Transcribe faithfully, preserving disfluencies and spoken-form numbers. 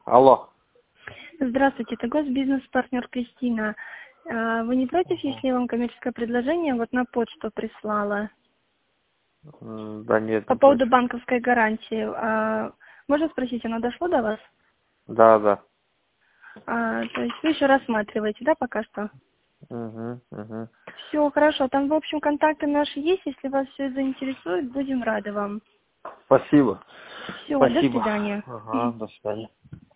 Алло. Здравствуйте, это госбизнес-партнер Кристина. А, Вы не против, если я вам коммерческое предложение вот на почту прислала? М, Да нет, По не поводу против. банковской гарантии. А, Можно спросить, оно дошло до вас? Да, да. А, То есть вы еще рассматриваете, да, пока что? Угу, угу. Все, хорошо. Там, в общем, контакты наши есть. Если вас все заинтересует, будем рады вам. Спасибо. Все, до Спасибо. свидания. Ага, до свидания.